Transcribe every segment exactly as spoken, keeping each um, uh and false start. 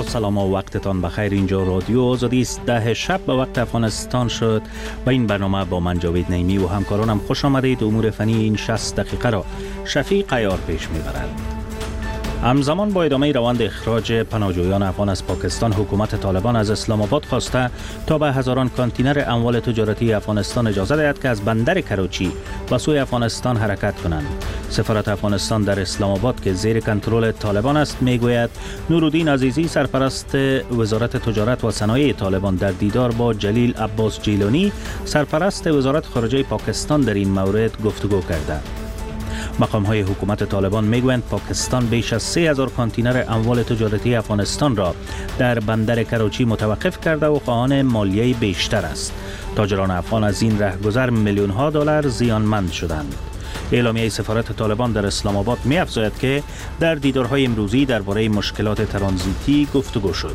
سلام و وقتتان بخیر. اینجا رادیو آزادی است. ده شب به وقت افغانستان شد. با این برنامه با من جاوید نعیمی و همکارانم خوش آمدید. امور فنی این شصت دقیقه را شفیق عیار پیش میبرد. همزمان با ادامه روند اخراج پناهجویان افغان از پاکستان، حکومت طالبان از اسلام آباد خواسته تا به هزاران کانتینر اموال تجارتی افغانستان اجازه دهد که از بندر کراچی به سوی افغانستان حرکت کنند. سفارت افغانستان در اسلام آباد که زیر کنترل طالبان است میگوید نورالدین عزیزی سرپرست وزارت تجارت و صنایع طالبان در دیدار با جلیل عباس جیلانی سرپرست وزارت خارجه پاکستان در این مورد گفتگو کرده. مقام‌های حکومت طالبان میگویند پاکستان بیش از سه هزار کانتینر اموال تجارتی افغانستان را در بندر کراچی متوقف کرده و خواهان مالیه بیشتر است. تاجران افغان از این رهگذر میلیون ها دلار زیانمند شدند. اعلامیه سفارت طالبان در اسلام آباد می‌افزاید که در دیدارهای امروزی درباره مشکلات ترانزیتی گفتگو شد.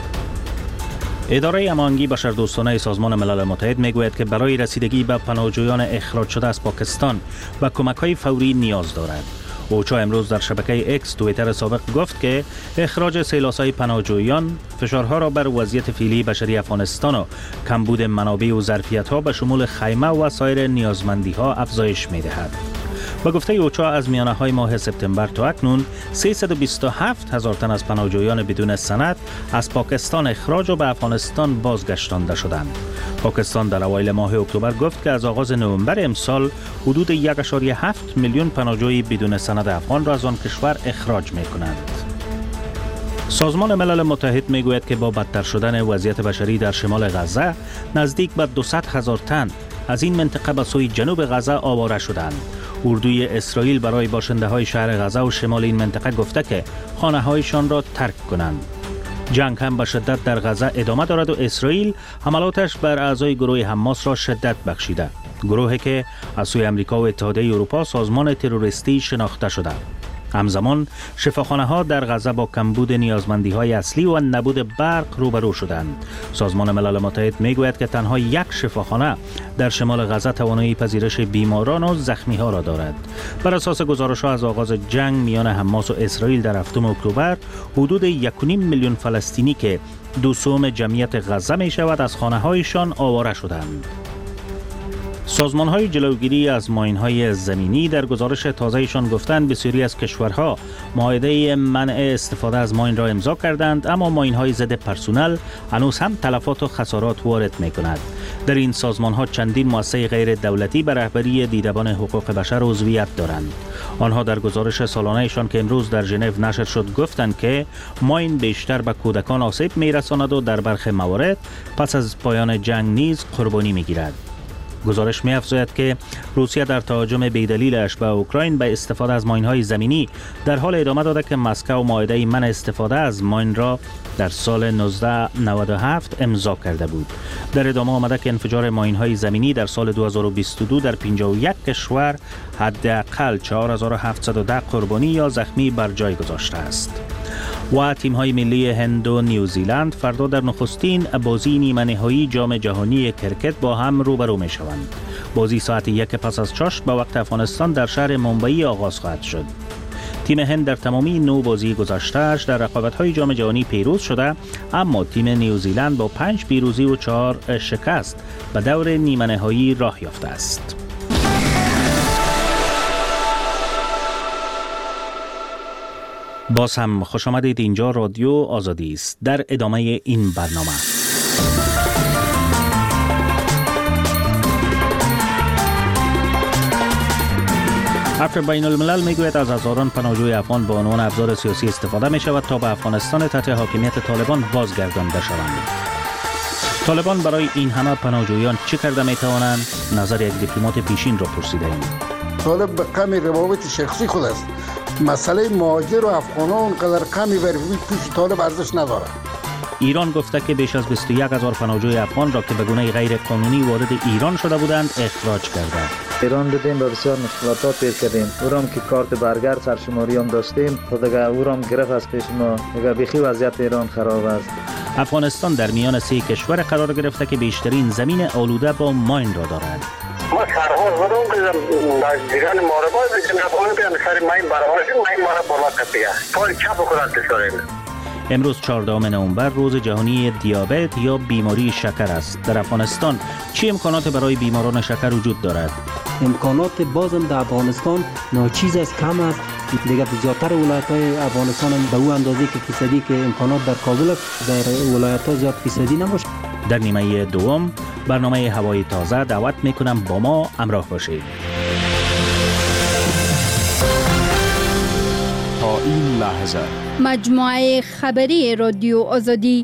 اداره هماهنگی بشردوستانه سازمان ملل متحد میگوید که برای رسیدگی به پناهجویان اخراج شده از پاکستان و کمک‌های فوری نیاز دارد. اوچا امروز در شبکه اکس توییتر سابق گفت که اخراج سیلاسای پناهجویان فشارها را بر وضعیت فعلی بشری افغانستان و کمبود منابع و ظرفیت‌ها به شمول خیمه و سایر نیازمندی‌ها افزایش می‌دهد. با گفته اوچا از میانه های ماه سپتامبر تا اکنون سیصد و بیست و هفت هزار تن از پناهجویان بدون سند از پاکستان اخراج و به افغانستان بازگشتانده شدند. پاکستان در اوایل ماه اکتبر گفت که از آغاز نوامبر امسال حدود یک و هفت میلیون پناهجوی بدون سند افغان را از آن کشور اخراج می کنند. سازمان ملل متحد میگوید که با بدتر شدن وضعیت بشری در شمال غزه نزدیک به دویست هزار تن از این منطقه به سوی جنوب غزه آواره شدند. اردوی اسرائیل برای باشنده های شهر غزه و شمال این منطقه گفته که خانه هایشان را ترک کنند. جنگ هم به شدت در غزه ادامه دارد و اسرائیل حملاتش بر اعضای گروه حماس را شدت بخشیده. گروهی که از سوی امریکا و اتحادیه اروپا سازمان تروریستی شناخته شده. همزمان شفاخانه ها در غزه با کمبود نیازمندی های اصلی و نبود برق روبرو شدند. سازمان ملل متحد میگوید که تنها یک شفاخانه در شمال غزه توانایی پذیرش بیماران و زخمی ها را دارد. بر اساس گزارش ها از آغاز جنگ میان حماس و اسرائیل در هفتم اکتبر حدود یک و نیم میلیون فلسطینی که دوسوم جمعیت غزه می شود از خانه هایشان آواره شدند. سازمان های جلوگیری از ماین های زمینی در گزارش تازهشان گفتند بسیاری از کشورها معاهده منع استفاده از ماین را امضا کردند، اما ماین های ضد پرسونل هنوز هم تلفات و خسارات وارد می کند. در این سازمان ها چندین مؤسسه غیر دولتی به رهبری دیدبان حقوق بشر عضویت دارند. آنها در گزارش سالانهشان که امروز در ژنو نشر شد گفتند که ماین بیشتر به کودکان آسیب می رساند و در برخی موارد پس از پایان جنگ نیز قربانی می گیرد. گزارش می افزاید که روسیه در تهاجم بی‌دلیلش به اوکراین به استفاده از ماین‌های زمینی در حال ادامه داده که مسکو معاهده منع استفاده از ماین را در سال نوزده نود و هفت امضا کرده بود. در ادامه آمده که انفجار ماین‌های زمینی در سال دو هزار و بیست و دو در پنجاه و یک کشور حداقل چهار هزار و هفتصد و ده قربانی یا زخمی بر جای گذاشته است. و تیم‌های ملی هند و نیوزیلند فردا در نخستین بازی نیمه نهایی جام جهانی کرکت با هم روبرو می‌شوند. بازی ساعت یک پس از چاشت به وقت افغانستان در شهر ممبئی آغاز خواهد شد. تیم هند در تمامی نو بازی گذشته‌اش در رقابت‌های جام جهانی پیروز شده، اما تیم نیوزیلند با پنج پیروزی و چهار شکست به دور نیمه نهایی راه یافته است. باز هم خوش آمدید. اینجا رادیو آزادی است. در ادامه این برنامه افر بین الملل میگوید از هزاران پناهجوی افغان به عنوان ابزار سیاسی استفاده می شود تا به افغانستان تحت حاکمیت طالبان بازگردانده شوند. طالبان برای این همه پناهجویان چه کرده می توانند؟ نظر یک دیپلمات پیشین را پرسیده ایم. طالب به کم روابط شخصی خود است. مسئله مهاجر و افغانان اونقدر کمی برای پیش طالب ارزش نداره. ایران گفته که بیش از بیست و یک هزار پناهجوی افغان را که به گونه غیر قانونی وارد ایران شده بودند اخراج کرده. ایران دیدیم به بسیار مشکلات پیر کردیم. اورام که کارت برگرد سرشماری هم داشتیم خود دیگه اورام گرفت از پیش ما. دیگه بیخی وضعیت ایران خراب است. افغانستان در میان سه کشور قرار گرفته که بیشترین زمین آلوده با ماین را دارد. ما سرحال بودم که دیگران ماربای بجنه افغان بیان سر ماین برابرشیم ماین مارا بالا کپیه پای چپ کنند کشورین. امروز چهاردهم نوامبر روز جهانی دیابت یا بیماری شکر است. در افغانستان چه امکانات برای بیماران شکر وجود دارد؟ امکانات بازم در افغانستان ناچیز است، کم است. دیگه زیادتر ولایت‌های افغانستان هم به او اندازه که فیصدی که امکانات در کابل است، در ولایت‌ها زیاد فیصدی نباشه. در نیمه دوم برنامه هوای تازه دعوت میکنم با ما همراه باشید. تا این لحظه مجموعه خبری رادیو آزادی.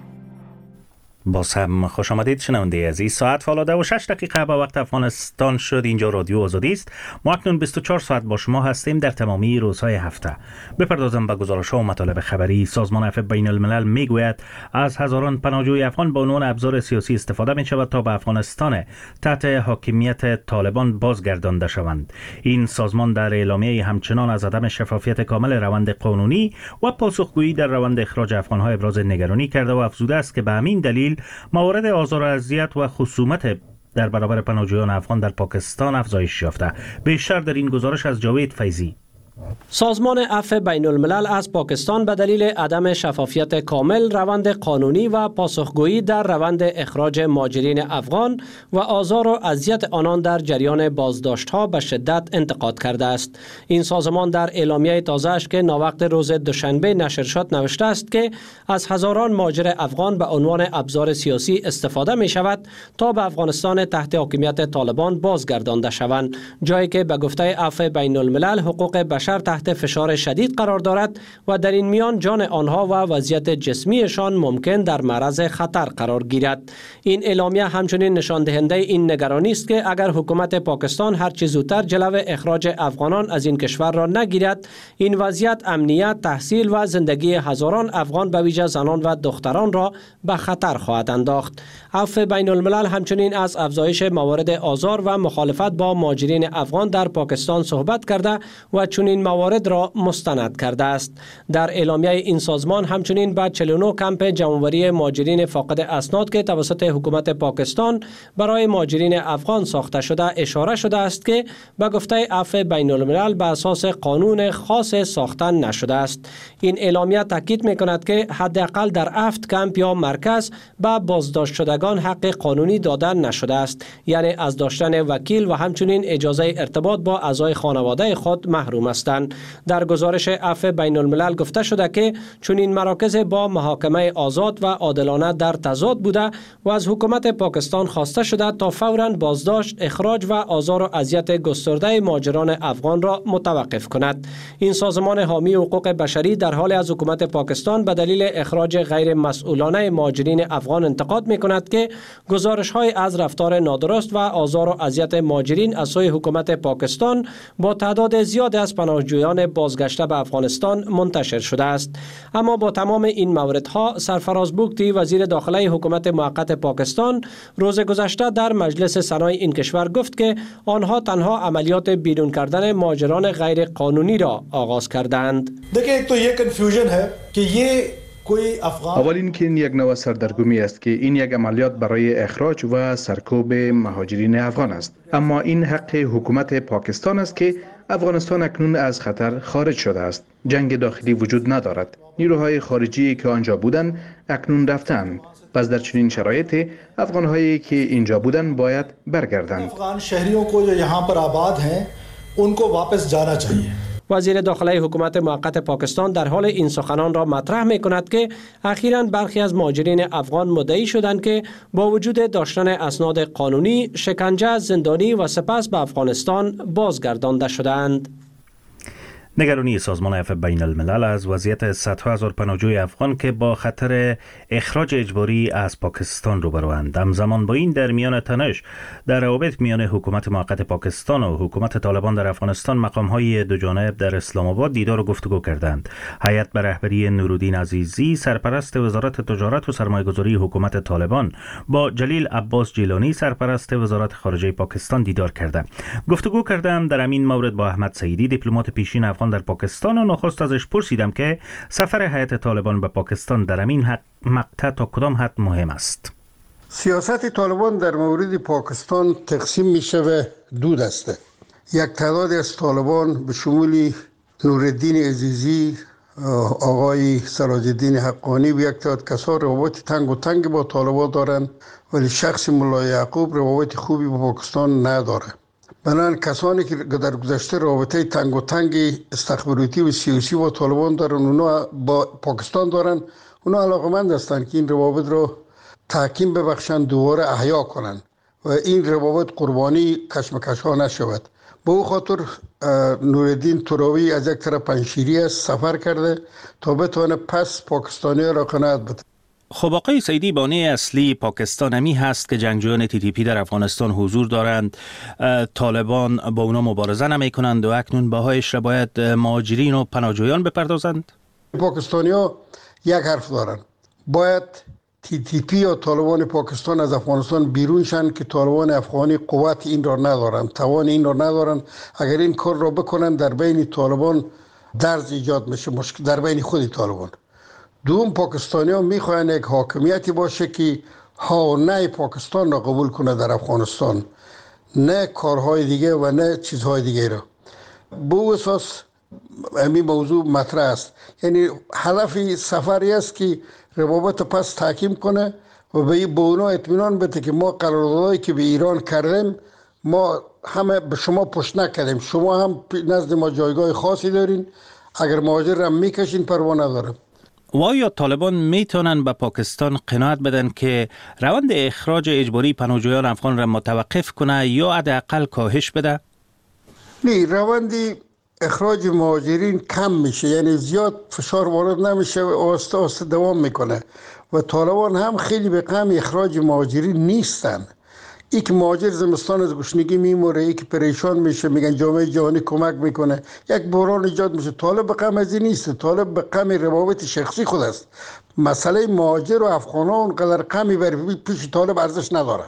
باز هم خوش آمدید شنونده عزیز. ساعت فالا و شش دقیقه به وقت افغانستان شد. اینجا رادیو آزادی است. ما اکنون بیست و چهار ساعت با شما هستیم در تمامی روزهای هفته. بپردازم به گزارش‌ها و مطالب خبری. سازمان عفو بین الملل میگوید از هزاران پناهجوی افغان به عنوان ابزار سیاسی استفاده می شود تا به افغانستان تحت حاکمیت طالبان بازگردانده شوند. این سازمان در اعلامیه همچنان از عدم شفافیت کامل روند قانونی و پاسخگویی در روند اخراج افغان‌ها ابراز نگرانی کرده و افزوده است که به همین دلیل موارد آزار و اذیت و خصومت در برابر پناهجویان افغان در پاکستان افزایش یافته. بیشتر در این گزارش از جاوید فیضی. سازمان عفو بین الملل از پاکستان به دلیل عدم شفافیت کامل روند قانونی و پاسخگویی در روند اخراج مهاجرین افغان و آزار و اذیت آنان در جریان بازداشت‌ها به شدت انتقاد کرده است. این سازمان در اعلامیه تازه‌اش که ناوقت روز دوشنبه نشر شد نوشته است که از هزاران مهاجر افغان به عنوان ابزار سیاسی استفاده می شود تا به افغانستان تحت حاکمیت طالبان بازگردانده شوند، جایی که به گفته عفو بین الملل حقوق بشر تحت فشار شدید قرار دارد و در این میان جان آنها و وضعیت جسمیشان ممکن در معرض خطر قرار گیرد. این اعلامیه همچنین نشان دهنده این نگرانی است که اگر حکومت پاکستان هر چه زودتر جلو اخراج افغانان از این کشور را نگیرد، این وضعیت امنیت، تحصیل و زندگی هزاران افغان به ویژه زنان و دختران را به خطر خواهد انداخت. عفو بین الملل همچنین از افزایش موارد آزار و مخالفت با مهاجرین افغان در پاکستان صحبت کرده و چنین موارد را مستند کرده است. در اعلامیه این سازمان همچنین به چهل و نه کمپ جمع‌آوری مهاجرین فاقد اسناد که توسط حکومت پاکستان برای مهاجرین افغان ساخته شده اشاره شده است که به گفته عفو بین الملل به اساس قانون خاص ساخته نشده است. این اعلامیه تاکید می‌کند که حداقل در هفت کمپ یا مرکز به بازداشت شدگان حق قانونی داده نشده است، یعنی از داشتن وکیل و همچنین اجازه ارتباط با اعضای خانواده خود محروم هستند. در گزارش عفو بین الملل گفته شده که چنین مراکز با محاکمه آزاد و عادلانه در تضاد بوده و از حکومت پاکستان خواسته شده تا فوراً بازداشت، اخراج و آزار و اذیت گسترده مهاجران افغان را متوقف کند. این سازمان حامی حقوق بشری در حال از حکومت پاکستان به دلیل اخراج غیر مسئولانه مهاجرین افغان انتقاد می‌کند که گزارش‌های از رفتار نادرست و آزار و اذیت مهاجرین از سوی حکومت پاکستان با تعداد زیاد از پناهجویان بازگشته به افغانستان منتشر شده است. اما با تمام این موردها، سرفراز بوگتی وزیر داخله حکومت موقت پاکستان روز گذشته در مجلس سنای این کشور گفت که آنها تنها عملیات بیرون کردن مهاجران غیر قانونی را آغاز کردند. देखिए एक तो ये कंफ्यूजन है कि ये اول این که این یک نوع سردرگمی است که این یک عملیات برای اخراج و سرکوب مهاجرین افغان است، اما این حق حکومت پاکستان است که افغانستان اکنون از خطر خارج شده است. جنگ داخلی وجود ندارد. نیروهای خارجی که آنجا بودند اکنون رفتند. پس در چنین شرایطی افغان‌هایی که اینجا بودند باید برگردند. افغان شهریوں کو جو یہاں پر آباد ہیں ان کو واپس جانا چاہیے. وزیر داخله حکومت موقت پاکستان در حال این سخنان را مطرح می کند که اخیراً برخی از مهاجرین افغان مدعی شدند که با وجود داشتن اسناد قانونی، شکنجه، زندانی و سپس به افغانستان بازگردانده شدند. نگرانی سازمان عفو بین الملل از وضعیت صدها هزار پناهجوی افغان که با خطر اخراج اجباری از پاکستان روبروند. همزمان با این در میان تنش در روابط میان حکومت موقت پاکستان و حکومت طالبان در افغانستان مقام‌های دو جانب در اسلام آباد دیدار و گفتگو کردند. هیئت به رهبری نورالدین عزیزی سرپرست وزارت تجارت و سرمایه‌گذاری حکومت طالبان با جلیل عباس جیلانی سرپرست وزارت خارجه پاکستان دیدار کرده. گفتگو کردم در همین مورد با احمد سعیدی دیپلمات پیشین افغان در پاکستان و نخست ازش پرسیدم که سفر هیئت طالبان به پاکستان در همین مقطع تا کدام حد مهم است. سیاست طالبان در مورد پاکستان تقسیم می شود دو دسته. یک تعداد از طالبان به شمول نورالدین عزیزی، آقای سراج‌الدین حقانی و یک تعداد کسان روابط تنگ و تنگ با طالبان دارند، ولی شخص ملا یعقوب روابط خوبی با پاکستان نداره. بنابراین کسانی که در گذشته رابطه تنگ و تنگ استخباراتی و سیاسی با طالبان دارن، اونا با پاکستان دارن، اونا علاقمند هستند که این روابط رو تحکیم ببخشند، دوباره احیا کنند و این روابط قربانی کشمکش ها نشود. به او خاطر نورالدین تراوی از یک طرف پنشیری است سفر کرده تا بتونه پس پاکستانی را قناعت بده. خب آقای سیدی، بانه اصلی پاکستان همی هست که جنگجویان تی تی پی در افغانستان حضور دارند، طالبان با اونا مبارزه نمی کنند و اکنون بهایش را باید مهاجرین و پناهجویان بپردازند. پاکستانی ها یک حرف دارند، باید تی تی پی یا طالبان پاکستان از افغانستان بیرون شن که طالبان افغانی قوت این را ندارند، توان این را ندارند. اگر این کار را بکنند در بین طالبان درز ایجاد میشه، مشکل در بین خود طالبان. دوم، پاکستانی ها میخواین یک حاکمیتی باشه که ها و نه پاکستان را قبول کنه در افغانستان، نه کارهای دیگه و نه چیزهای دیگه را. به اساس همین موضوع مطرح است. یعنی هدف سفری است که روابط پس تحکیم کنه و به اونا اطمینان بده که ما قراردادهایی که به ایران کردیم ما همه به شما پشت نکردیم، شما هم نزد ما جایگاه خاصی دارین، اگر مهاجر را میکشین پروا نداره. و آیا طالبان میتونن به پاکستان قناعت بدن که روند اخراج اجباری پناهجویان افغان را متوقف کنه یا حداقل کاهش بده؟ نه، روند اخراج مهاجرین کم میشه، یعنی زیاد فشار وارد نمیشه و آسته آسته دوام میکنه و طالبان هم خیلی به غم اخراج مهاجرین نیستن. ای که مهاجر زمستان از گشنگی میموره، ای که پریشان میشه، میگن جامعه جهانی کمک میکنه، یک بحران ایجاد میشه. طالب به غم از این نیست، طالب به غم روابط شخصی خود است. مسئله مهاجر و افغانان اونقدر غمی بر پیش طالب ارزش نداره.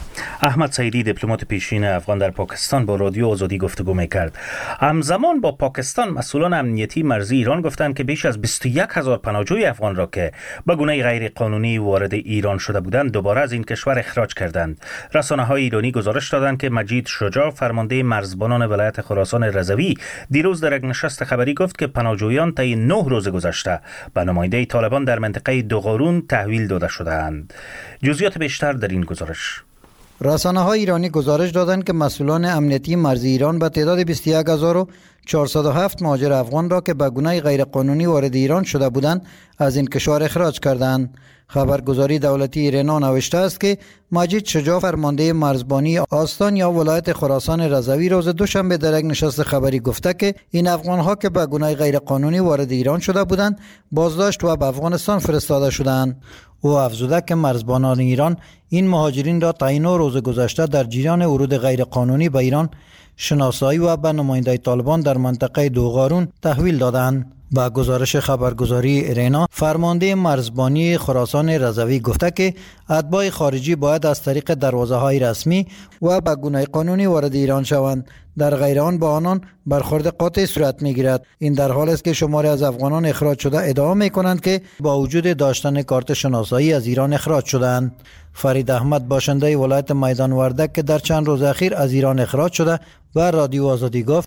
احمد سیدی، دیپلمات پیشین افغان در پاکستان، با رادیو آزادی گفتگو میکرد. همزمان با پاکستان مسئولان امنیتی مرزی ایران گفتند که بیش از بیست و یک هزار پناهجوی افغان را که به گونه غیر قانونی وارد ایران شده بودند دوباره از این کشور اخراج کردند. رسانه‌های ایرانی گزارش دادند که مجید شجاع، فرمانده مرزبانان ولایت خراسان رضوی، دیروز در یک نشست خبری گفت که پناهجویان طی نه روز گذشته به نماینده طالبان در منطقه دوغارون تحویل داده شده‌اند. جزئیات بیشتر در این گزارش. رسانه‌های ایرانی گزارش دادند که مسئولان امنیتی مرزی ایران به تعداد بیست و یک هزار و چهارصد و هفت مهاجر افغان را که به گونه غیرقانونی وارد ایران شده بودند از این کشور اخراج کردند. خبرگزاری دولتی ایرنا نوشته است که مجید شجاع، فرمانده مرزبانی آستان یا ولایت خراسان رضوی، روز دوشنبه در یک نشست خبری گفته که این افغان‌ها که به گونه غیرقانونی وارد ایران شده بودند بازداشت و به افغانستان فرستاده شدند. او افزوده که مرزبانان ایران این مهاجرین را طی نه روز گذشته در جریان ورود غیرقانونی به ایران شناسایی و به نماینده طالبان در منطقه دوغارون تحویل دادند. با گزارش خبرگزاری ایرنا، فرمانده مرزبانی خراسان رضوی گفته که اتباع خارجی باید از طریق دروازه‌های رسمی و به گونه قانونی وارد ایران شوند، در غیر آن با آنان برخورد قاطع صورت می‌گیرد. این در حالی است که شماری از افغانان اخراج شده ادعا می‌کنند که با وجود داشتن کارت شناسایی از ایران اخراج شدند. فرید احمد، باشنده ولایت میدان وردک که در چند روز اخیر از ایران اخراج شده و رادیو آزادی گفت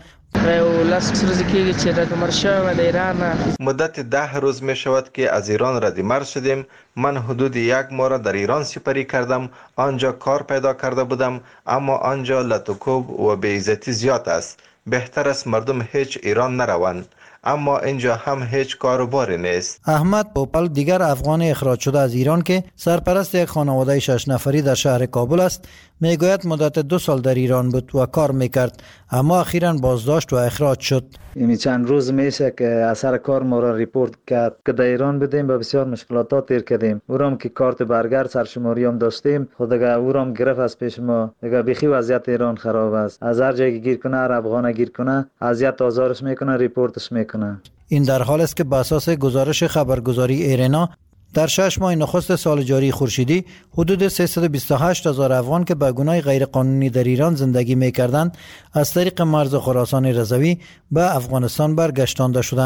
مدت ده روز می شود که از ایران ردیمر شدیم. من حدود یک ماه را در ایران سپری کردم. آنجا کار پیدا کرده بودم، اما آنجا لطوکوب و بی‌عزتی زیاد است. بهتر است مردم هیچ ایران نروند، اما اینجا هم هیچ کاروباری نیست. احمد پوپل، دیگر افغان اخراج شده از ایران که سرپرست یک خانواده شش نفری در شهر کابل است، میگوید مدت دو سال در ایران بود و کار میکرد، اما اخیراً بازداشت و اخراج شد. این چند روز میشه که اثر کار ما را ریپورت کرد که در ایران بودیم و بسیار مشکلات تیر کردیم. اورام که کارت برگرد سرشماری هم داشتیم، خود دیگه اورام گرفت از پیش ما. دیگه بیخی وضعیت ایران خراب است. از هر جایی گیر کنه، هر افغان گیر کنه، اذیت آزارش میکنه، ریپورتش میکنه. این در حالی است که بر اساس گزارش خبرگزاری ایرنا در شش ماه نخست سال جاری خورشیدی حدود سیصد و بیست و هشت هزار افغان که به گونه غیرقانونی در ایران زندگی می‌کردند از طریق مرز خراسان رضوی به افغانستان برگشتانده شدند.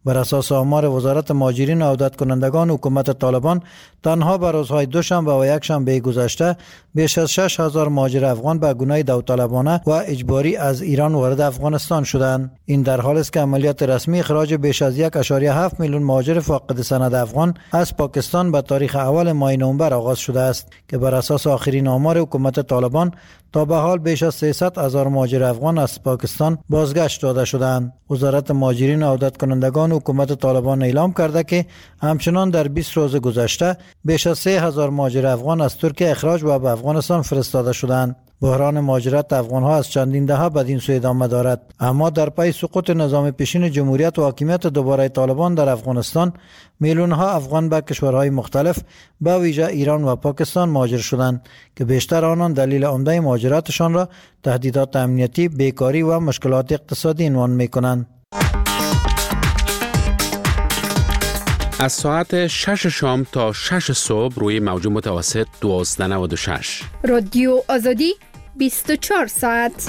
بر اساس آمار وزارت مهاجرین و عودت کنندگان حکومت طالبان، تنها بر روزهای دوشنبه و یکشنبه گذشته بیش از شش هزار مهاجر افغان به گناه داوطلبانه و اجباری از ایران وارد افغانستان شدند. این در حالی است که عملیات رسمی اخراج بیش از یک و هفت میلیون مهاجر فاقد سند افغان از پاکستان به تاریخ اول ماه نوامبر آغاز شده است که بر اساس آخرین آمار حکومت طالبان تا به حال بیش از سیصد هزار مهاجر افغان از پاکستان بازگشت داده شدند. وزارت مهاجرین و عودت کنندگان حکومت طالبان اعلام کرده که همچنان در بیست روز گذشته بیش از سه هزار مهاجر افغان از ترکیه اخراج و به افغانستان فرستاده شدند. بحران مهاجرت افغان‌ها از چندین دهه بدین سو ادامه دارد، اما در پی سقوط نظام پیشین جمهوریت و حاکمیت دوباره طالبان در افغانستان، میلیون‌ها افغان به کشورهای مختلف به ویژه ایران و پاکستان مهاجر شدند که بیشتر آنان دلیل عمده مهاجرتشان را تهدیدات امنیتی، بیکاری و مشکلات اقتصادی عنوان می‌کنند. از ساعت شش شام تا شش صبح روی موج متوسط دوازده و نود و شش. رادیو آزادی بیست و چهار ساعت.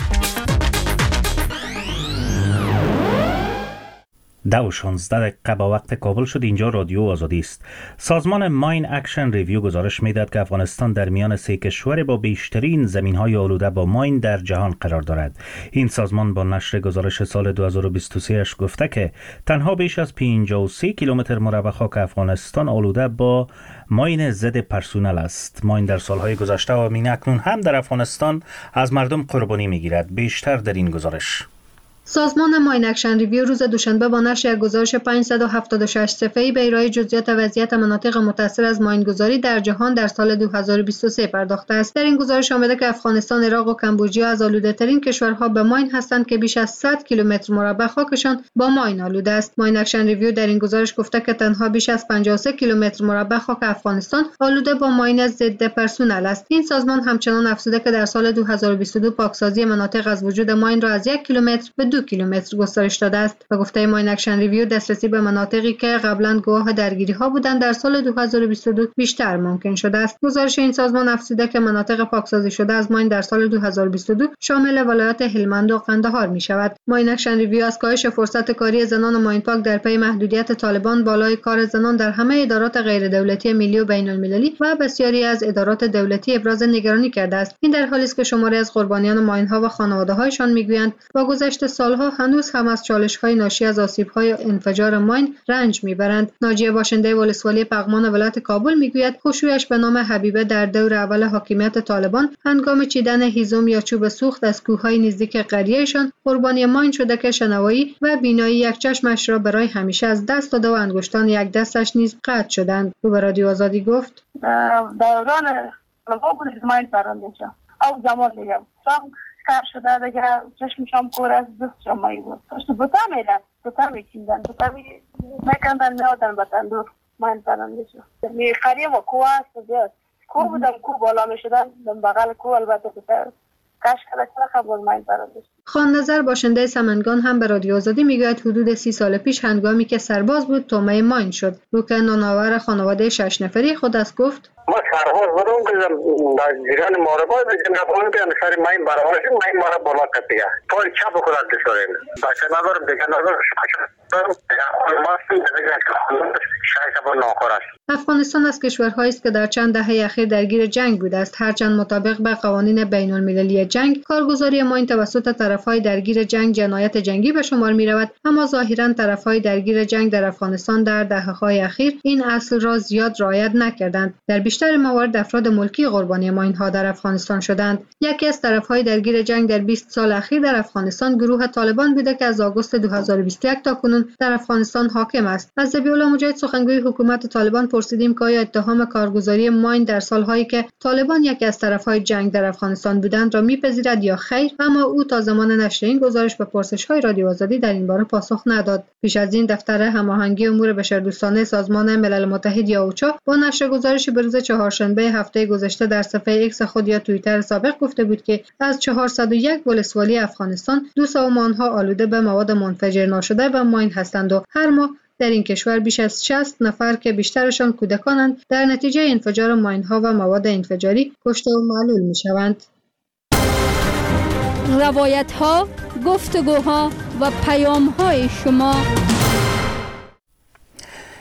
ده و شانزده دقیقه با وقت کابل شد. اینجا رادیو آزادی است. سازمان ماین اکشن ریویو گزارش میداد که افغانستان در میان سه کشور با بیشترین زمین‌های آلوده با ماین در جهان قرار دارد. این سازمان با نشر گزارش سال دو هزار و بیست و سه اش گفته که تنها بیش از پنجاه و سه کیلومتر مربع خاک افغانستان آلوده با ماین ضد پرسونل است. ماین در سالهای گذشته و همین اکنون هم در افغانستان از مردم قربانی میگیرد. بیشتر در این گزارش. سازمان ماین اکشن ریویو روز دوشنبه با نشر یک گزارش پانصد و هفتاد و شش صفحه‌ای به ارائه جزئیات وضعیت مناطق متاثر از ماینگذاری در جهان در سال دو هزار و بیست و سه پرداخته است. در این گزارش آمده که افغانستان، عراق و کمبوجیا از آلوده‌ترین کشورها به ماین هستند که بیش از صد کیلومتر مربع خاکشان با ماین آلوده است. ماین اکشن ریویو در این گزارش گفته که تنها بیش از پنجاه و سه کیلومتر مربع خاک افغانستان آلوده با ماین ضد پرسونل است. این سازمان همچنان افزوده که در سال دو هزار و بیست و دو پاکسازی مناطق از وجود ماین را از یک کیلومتر به دو کیلومتر گسترش داده است. به گفته ماین اکشن ریویو، دسترسی به مناطقی که قبلا گواه درگیری ها بودند در سال دو هزار و بیست و دو بیشتر ممکن شده است. گزارش این سازمان افزوده که مناطق پاکسازی شده از ماین در سال دو هزار و بیست و دو شامل ولایات هلمند و قندهار می شود. ماین اکشن ریویو از کاهش فرصت کاری زنان ماین پاک در پی محدودیت طالبان، بالای کار زنان در همه ادارات غیر دولتی ملی و بین المللی و بسیاری از ادارات دولتی ابراز نگرانی کرده است. این در حالی است که شماری از قربانیان ماین ها و خانواده هایشان میگویند با گذشت سالها هنوز هم از چالش‌های ناشی از آسیب‌های انفجار ماین رنج می‌برند. ناجیه باشنده ولسوالی پغمان ولایت کابل میگوید خشوعش به نام حبیبه در دور اول حاکمیت طالبان هنگام چیدن هیزم یا چوب سوخت از کوههای نزدیک قریه‌شان قربانی ماین شده که شنوایی و بینایی یک چشمش را برای همیشه از دست داده و انگشتان یک دستش نیز قطع شدند. او به رادیو آزادی گفت دوران لغو بود ماین پرنده شد او زمان دیگه کار شده دیگه چشمشم کور از دستشم مایی بود تو بوتا میرن بوتا میکندن بوتا میکندن میادن به تندور ماین پرنده شد میخریم و کوه هست بیاد کوه بودم کوه بالا میشدن بغل کوه البته بوتا کاش که خبر ماین پرنده شد. خان نظر باشنده سمنگان هم به رادیو آزادی میگوید حدود سی سال پیش هنگامی که سرباز بود تومه ماین شد. رو که نانآور خانواده شش نفری خود است گفت ما سرباز بودم که در جریان ماربا جنگا بودم که سر ماین برابرش ماین مارا بالا کتیه پای چپ خودت دشورین باشه ندارم دیگه ندارم افغانستان از کشورهایی است که در چند دهه اخیر درگیر جنگ بوده است. هرچند مطابق به قوانین بین المللی جنگ کارگزاری ماین توسط طرفهای درگیر جنگ جنایت جنگی به شمار می رود، اما ظاهرا طرفهای درگیر جنگ در افغانستان در دهه‌های اخیر این اصل را زیاد رعایت نکردند. در بیشتر موارد افراد ملکی قربانی ماین ها در افغانستان شدند. یکی از طرفهای درگیر جنگ در بیست سال اخیر در افغانستان گروه طالبان بوده که از آگوست دو هزار و بیست و یک تا کنون در افغانستان حاکم است. از ذبیح الله مجاهد سخنگوی حکومت طالبان پرسیدیم که آیا اتهام کارگزاری ماین در سالهایی که طالبان یکی از طرفهای جنگ در افغانستان بودند را میپذیرد یا خیر، اما او تا زمان نشر این گزارش به پرسش‌های رادیو آزادی در این باره پاسخ نداد. پیش از این دفتر هماهنگی امور بشردوستانه سازمان ملل متحد یا اوچا با نشر گزارشی به روز چهارشنبه هفته گذشته در صفحه ایکس خود یا توییتر سابق گفته بود که از چهارصد و یک ولسوالی افغانستان دو سوم آنها آلوده به مواد منفجر ناشده و ماین هستند و هر ماه در این کشور بیش از شصت نفر که بیشترشان کودکانند در نتیجه انفجار ماین‌ها و مواد انفجاری کشته و معلول می‌شوند. روایت‌ها، گفتگوها و پیام‌های شما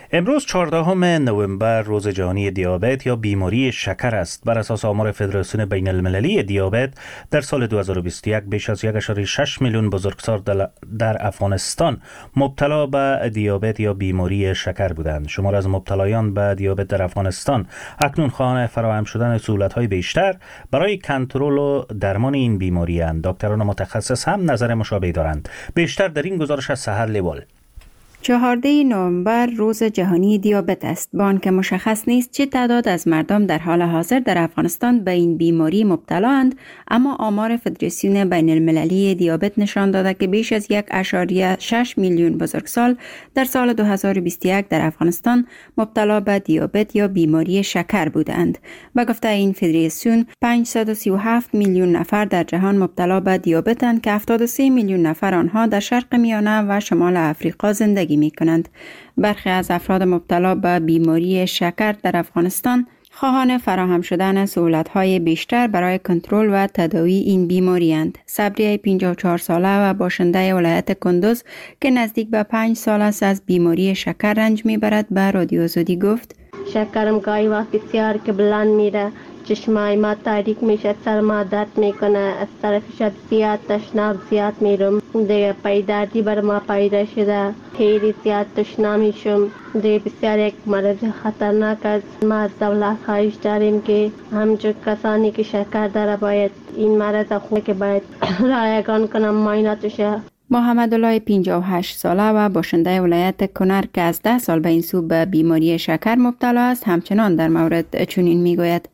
امروز چهاردهم نوامبر روز جهانی دیابت یا بیماری شکر است. بر اساس آمار فدراسیون بین المللی دیابت در سال دو هزار و بیست و یک بیش از یک و شش میلیون بزرگسال در افغانستان مبتلا به دیابت یا بیماری شکر بودند. شمار از مبتلایان به دیابت در افغانستان اکنون خواهان فراهم شدن سهولت‌های بیشتر برای کنترل و درمان این بیماری اند. دکتران متخصص هم نظر مشابهی دارند. بیشتر در این گزارش از سحر لیوال. چهاردهم نوامبر روز جهانی دیابت است. با آنکه مشخص نیست چه تعداد از مردم در حال حاضر در افغانستان به این بیماری مبتلااند، اما آمار فدراسیون بین المللی دیابت نشان داده که بیش از یک و شش میلیون بزرگسال در سال دو هزار و بیست و یک در افغانستان مبتلا به دیابت یا بیماری شکر بودند. به گفته این فدراسیون پانصد و سی و هفت میلیون نفر در جهان مبتلا به دیابتند که هفتاد و سه میلیون نفر آنها در شرق میانه و شمال افریقا زندگی می کنند. برخی از افراد مبتلا به بیماری شکر در افغانستان خواهان فراهم شدن سهولت‌های بیشتر برای کنترل و تداوی این بیماری اند. صبریه پنجاه و چهار ساله و باشنده ولایت کندوز که نزدیک به پنج سال است از بیماری شکر رنج میبرد به رادیو آزادی گفت: شکرم گاهی وقت بسیار که بلند میره، چشمای ما تاریک میشه، سر ما درد میکنه، از طرف شب زیاد تشناب زیاد میرم، دیگه پایدردی بر ما پیدا شده، خیلی زیاد تشنا میشم، دیگه بسیار یک مرض خطرناک است. ما از دولت خواهش داریم که همچون کسانی که شکر داره باید این مرض خود که باید رایگان کنم معایناتشه. محمد الله پنجاه و هشت ساله و باشنده ولایت کنر که از ده سال به این سو به بیماری شکر مبتلا است همچنان در مورد چنین میگوید: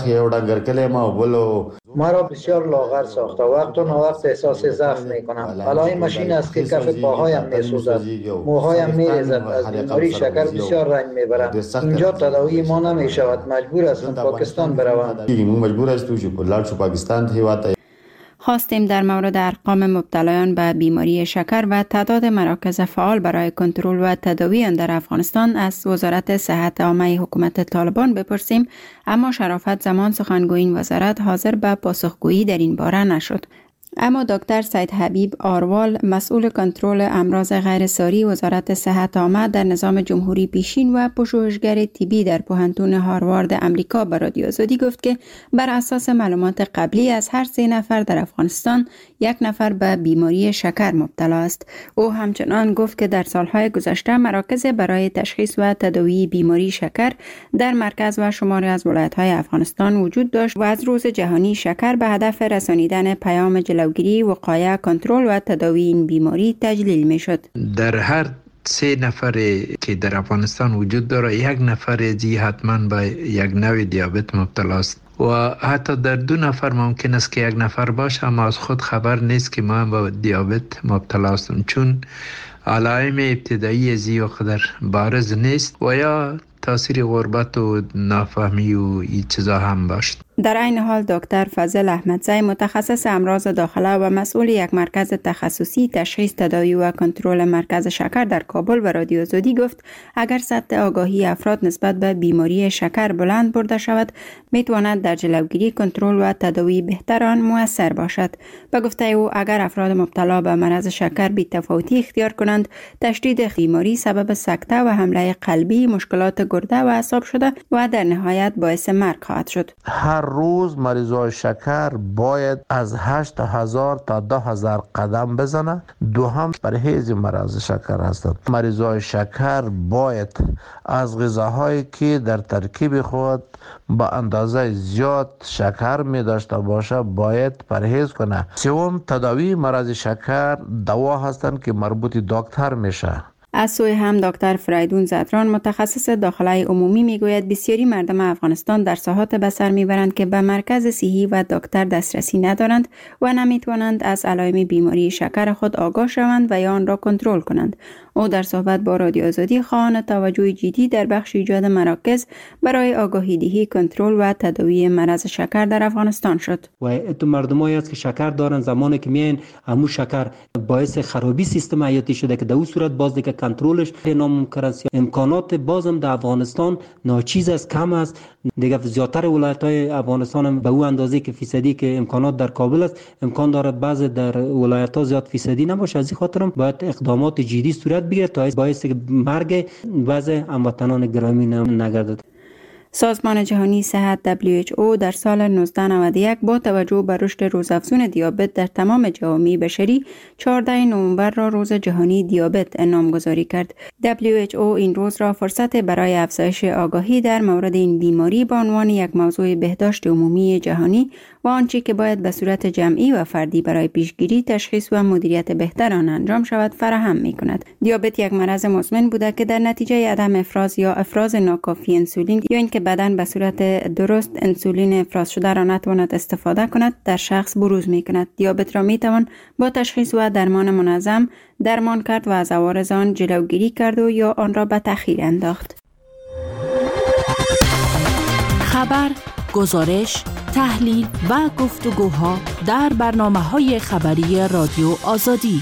ما را بسیار لاغر ساخته، وقت و وقت احساس ضعف میکنم. حالا این ماشین است که کف پاهایم میسوزد، موهایم میریزد، از بیماری شکر بسیار رنج میبرم. اینجا تداوی ما نمیشود، مجبور هستم پاکستان بروم. خواستیم در مورد ارقام مبتلایان به بیماری شکر و تعداد مراکز فعال برای کنترل و تداوی آن در افغانستان از وزارت صحت عامه حکومت طالبان بپرسیم، اما شرافت زمان سخنگوی این وزارت حاضر به پاسخگویی در این باره نشد. اما دکتر سید حبیب آروال مسئول کنترل امراض غیرساری وزارت صحت عامه در نظام جمهوری پیشین و پژوهشگر طبی در پوهنتون هاروارد امریکا به رادیو آزادی گفت که بر اساس معلومات قبلی از هر سه نفر در افغانستان یک نفر به بیماری شکر مبتلا است. او همچنان گفت که در سالهای گذشته مراکز برای تشخیص و تداوی بیماری شکر در مرکز و شماری از ولایت‌های افغانستان وجود داشت و از روز جهانی شکر به هدف رسانیدن پیام جلوگیری، وقایه، کنترل و تداوی این بیماری تجلیل می شد. در هر سه نفر که در افغانستان وجود داره یک نفر زی حتما به یک نوع دیابت مبتلا است و حتی در دو نفر ممکن است که یک نفر باشه اما از خود خبر نیست که ما به دیابت مبتلا هستیم، چون علائم ابتدایی زی و قدر بارز نیست و یا تاثیر غربت و نافهمی و این چیزا هم باشد. در این حال دکتر فضل احمدزی متخصص امراض داخله و مسئول یک مرکز تخصصی تشخیص، تداوی و کنترل مرکز شکر در کابل و رادیو آزادی گفت اگر سطح آگاهی افراد نسبت به بیماری شکر بلند برده شود میتواند در جلوگیری، کنترل و تداوی بهتر آن مؤثر باشد. به گفته او اگر افراد مبتلا به مرض شکر بی تفاوتی اختیار کنند تشدید بیماری سبب سکته و حمله قلبی، مشکلات گرده و اعصاب شده و در نهایت باعث مرگ خواهد شد. هر روز مریضای شکر باید از هشت هزار تا ده هزار قدم بزنه. دو هم پرهیز مرض شکر هستند. مریضای شکر باید از غذاهایی که در ترکیب خود با اندازه زیاد شکر می داشته باشه باید پرهیز کنه. سوم تداوی مرض شکر دوا هستند که مربوط دکتر میشه. از سوی هم دکتر فریدون زدران متخصص داخله عمومی میگوید بسیاری مردم افغانستان در ساحات به سر میبرند که به مرکز صحی و دکتر دسترسی ندارند و نمیتوانند از علائم بیماری شکر خود آگاه شوند و یا آن را کنترل کنند. او در صحبت با رادیو آزادی خواهان توجه جدی در بخش ایجاد مراکز برای آگاهی دهی، کنترل و تداوی مرض شکر در افغانستان شد. و اتو مردمایی است که شکر دارن، زمانی که میاین همون شکر باعث خرابی سیستم حیاتی شده که در اون صورت باز دیگه کنترلش ناممکن است. امکانات بازم در افغانستان ناچیز است، کم است. دیگه زیاتر ولایت‌های افغانستان هم به اون اندازه که فیصدی که امکانات در کابل است، امکان دارد بعضی در ولایت‌ها زیاد فیصدی نباشه. از این خاطر هم باید اقدامات جدی صورت بگیرد تا باعث مرگ بعضی هموطنان گرامی نگردد. سازمان جهانی صحت دبلیو اچ او در سال نوزده نود و یک با توجه به رشد روزافزون دیابت در تمام جوامع بشری چهاردهم نوامبر را روز جهانی دیابت نامگذاری کرد. دبلیو اچ او این روز را فرصت برای افزایش آگاهی در مورد این بیماری به عنوان یک موضوع بهداشت عمومی جهانی و آنچه که باید به صورت جمعی و فردی برای پیشگیری، تشخیص و مدیریت بهتر آن انجام شود فراهم می‌کند. دیابت یک مرض مزمن بوده که در نتیجه عدم افراز یا افراز ناکافی انسولین یا اینکه بدن به صورت درست انسولین افراز شده را نتواند استفاده کند در شخص بروز می‌کند. دیابت را می‌توان با تشخیص و درمان منظم درمان کرد و از عوارض آن جلوگیری کرد و یا آن را به تأخیر انداخت. خبر، گزارش، تحلیل و گفتگوها در برنامه‌های خبری رادیو آزادی.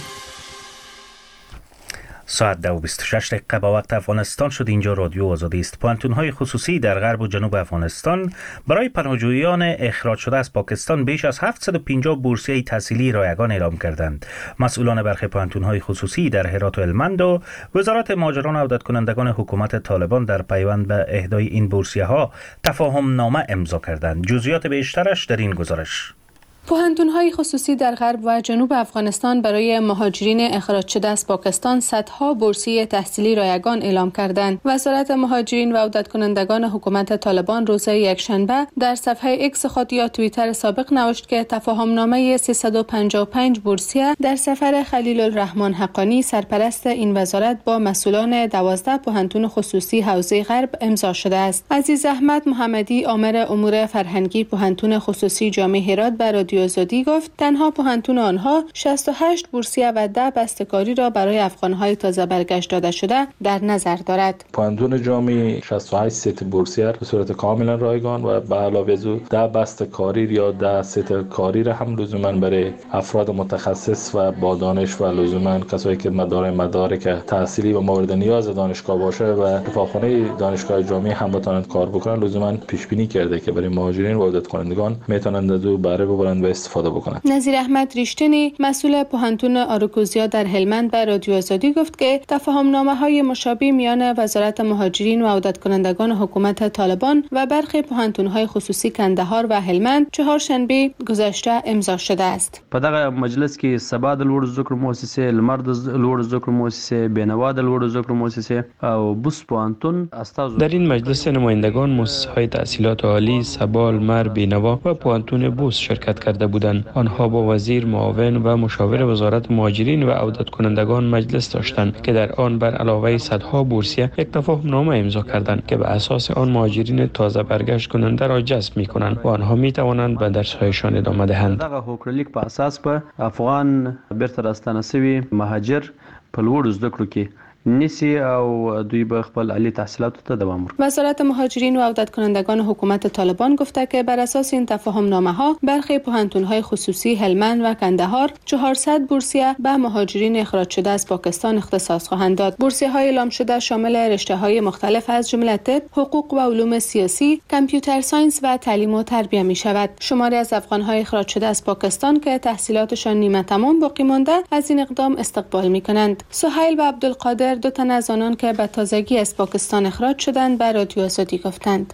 ساعت دو و بیست و شش دقیقه با وقت افغانستان شد. اینجا رادیو آزادی است. پانتون‌های خصوصی در غرب و جنوب افغانستان برای پناهجویان اخراج شده از پاکستان بیش از هفتصد و پنجاه بورسیه تحصیلی رایگان اعلام کردند. مسئولان برخی پانتون‌های خصوصی در هرات و هلمند و وزارت مهاجران و عودت کنندگان حکومت طالبان در پیوند به اهدای این بورسیه‌ها تفاهم نامه امضا کردند. جزئیات بیشترش در این گزارش. پوهنتون‌های خصوصی در غرب و جنوب افغانستان برای مهاجرین اخراج شده از پاکستان صدها بورسیه تحصیلی رایگان اعلام کردند. وزارت مهاجرین و عودت کنندگان حکومت طالبان روز یکشنبه در صفحه اکس خود یا توییتر سابق نوشت که تفاهم‌نامه سیصد و پنجاه و پنج بورسیه در سفر خلیل الرحمن حقانی سرپرست این وزارت با مسئولان دوازده پوهنتون خصوصی حوزه غرب امضا شده است. عزیز احمد محمدی، آمر امور فرهنگی پوهنتون خصوصی جامع هرات برای آزادی گفت تنها پوهنتون آنها شصت و هشت بورسیه و ده بسته‌کاری را برای افغان‌های تازه برگشت داده شده در نظر دارد. پوهنتون جامع شصت و هشت ست بورسیه به صورت کاملا رایگان و به علاوه از او ده بسته‌کاری یا ده ست کاری را هم لزوما برای افراد متخصص و با دانش و لزوما کسایی که مدارک مدارک تحصیلی و مورد نیاز دانشگاه باشه و کتابخانه دانشگاه جامع هم بتوانند کار بکنند لزوما پیش بینی کرده که برای مهاجرین و عودت کنندگان میتونند از او بهره ببرند استفاده بکنند. نظیر احمد ریشتنی مسئول پوهنتون آرکوزیا در هلمند به رادیو آزادی گفت که تفاهم‌نامه‌های مشابه میان وزارت مهاجرین و عودت کنندگان حکومت طالبان و برخی پوهنتون‌های خصوصی کندهار و هلمند چهارشنبه گذشته امضا شده است. په دغه مجلس کې سبا د لوړ زده کړو مؤسسې، لمر د لوړ زده کړو مؤسسې، بینوا د لوړ زده کړو مؤسسې او بوس پوهنتون استاد. در این مجلس نمایندگان مؤسسه‌های تحصیلات عالی سبا، لمر، بینوا و پوهنتون بوس شرکت کرده بودند. آنها با وزیر معاون و مشاور وزارت مهاجرین و عودت کنندگان مجلس داشتند که در آن بر علاوه صدها بورسیه یک تفاهم نامه امضا کردند که به اساس آن مهاجرین تازه برگشت کننده را جذب می‌کنند و آنها می‌توانند به درس‌هایشان ادامه دهند. دغه هوکړلیک په اساس په افغان بیرته راستنه شوي مهاجر په لوړو زده کړو کې نیسی او دوی به خپل عالی تحصیلات ته دوام ورکړي. وزارت مهاجرین و عودت کنندگان حکومت طالبان گفته که بر اساس این تفاهم نامه ها برخی پوهنتون‌های خصوصی هلمند و کندهار چهارصد بورسیه به مهاجرین اخراج شده از پاکستان اختصاص خواهند داد. بورسیه‌های اعلام شده شامل رشته‌های مختلف از جمله طب، حقوق و علوم سیاسی، کامپیوتر ساینس و تعلیم و تربیت می‌شود. شماری از افغان‌های اخراج شده از پاکستان که تحصیلاتشان نیمه تمام باقی مانده از این اقدام استقبال می‌کنند. سهیل و عبدالقادر دو تن از آنان که به تازگی از پاکستان اخراج شدند به رادیو آزادی گفتند.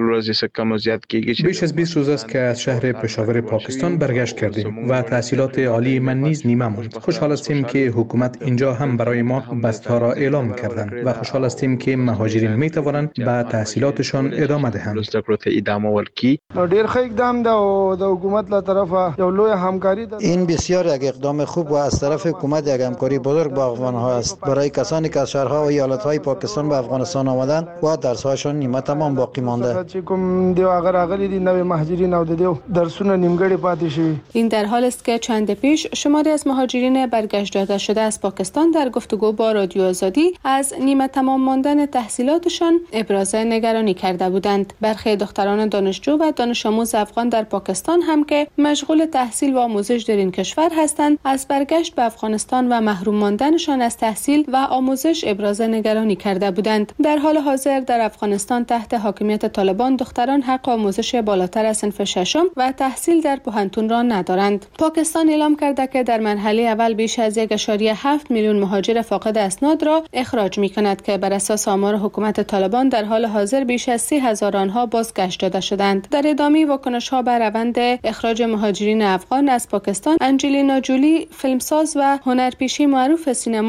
بیش از بیست روز است که از شهر پشاور پاکستان برگشت کردیم و تحصیلات عالی من نیز نیمه ماند. خوشحال هستیم که حکومت اینجا هم برای ما بسته‌ها را اعلام کردند و خوشحال هستیم که مهاجرین می توانند به تحصیلاتشان ادامه دهند. ډیر ښه اقدام ده او د حکومت له طرفه یو لوی همکاری ده. این بسیار یک اقدام خوب و از طرف حکومت یک همکاری بزرگ با افغان‌ها است. برای کسانی که از شهرها و ایالت‌های پاکستان به افغانستان آمدند و درس‌هایشان نیمه تمام باقی مانده. چې کوم دیو هغه راغلي دي نوې مهاجرین او د دیو درسونه نیمګړي پاتې شوي. این در حال است که چند پیش شماری از مهاجرین برگشت داده شده از پاکستان در گفتگو با رادیو آزادی از نیمه تمام ماندن تحصیلاتشان ابراز نگرانی کرده بودند. برخی دختران دانشجو و دانش آموز افغان در پاکستان هم که مشغول تحصیل و آموزش در این کشور هستند از برگشت به افغانستان و محروم ماندنشان از تحصیل و آموزش پرسش ابراز نگرانی کرده بودند. در حال حاضر در افغانستان تحت حاکمیت طالبان دختران حق آموزش بالاتر از صنف ششم و تحصیل در پوهنتون را ندارند. پاکستان اعلام کرده که در مرحله اول بیش از یک و هفت میلیون مهاجر فاقد اسناد را اخراج می‌کند که بر اساس آمار حکومت طالبان در حال حاضر بیش از سی هزار آنها بازگشت داده شدند. در ادامه واکنش‌ها بر روند اخراج مهاجرین افغان از پاکستان، انجلینا جولی، فیلمساز و هنرپیشه معروف سینما